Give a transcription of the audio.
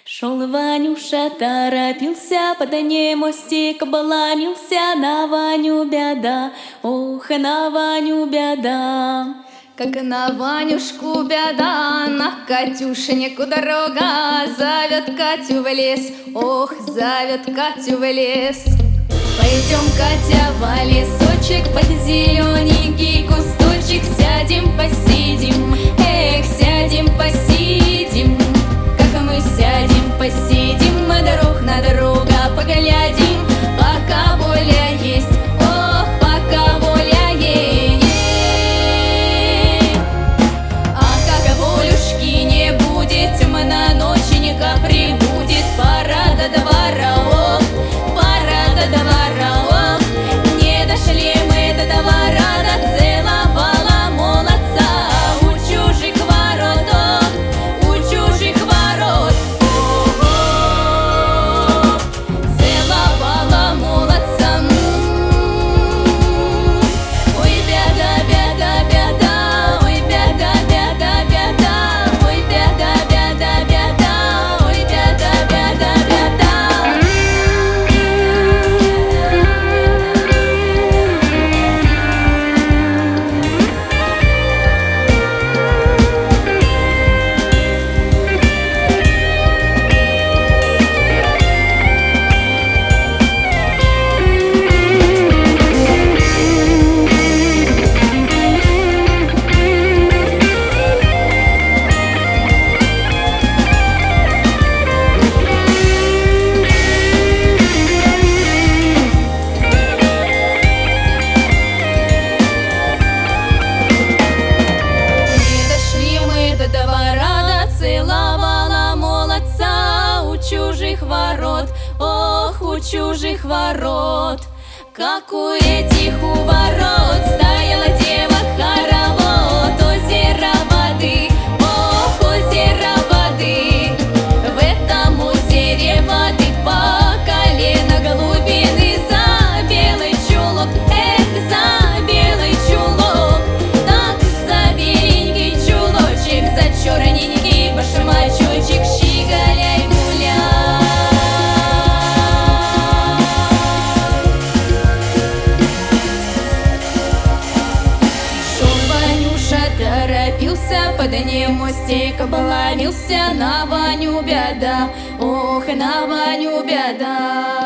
Шел Ванюша, торопился, под ней мостик обломился, на Ваню беда, ох, на Ваню беда. Как на Ванюшку беда, на Катюшеньку дорога, зовет Катю в лес, ох, зовет Катю в лес. Пойдем, Катя, в лесочек, под зелененький кусточек, сядем, посидим, эх, сядем, посидим. Как мы сядем, посидим, мы друг на друга поглядим, пока воля есть, ох, пока воля есть. А как волюшки не будет, темна ноченька прибудет, пора до двора, ох, пора до двора, ох. Не дошли мы до двора, нацеловала молодца у чужих ворот, ох, у чужих ворот. Ого, целовала молодца. Ой, беда, беда, беда, ой, беда, беда, беда, ой, беда, беда, беда, ой, беда, беда, беда. Целовала молодца у чужих ворот, ох, у чужих ворот. Как у этих у ворот стояла дева хоровод, озеро воды, ох, озеро воды. В этом озере воды по колено глубины, за белый чулок, эх, за белый чулок. Так за беленький чулочек, за черненький башмачочек, щеголяй гуляй. Шел Ванюша, торопился, под ним мостик обломился, на Ваню беда, ох, на Ваню беда.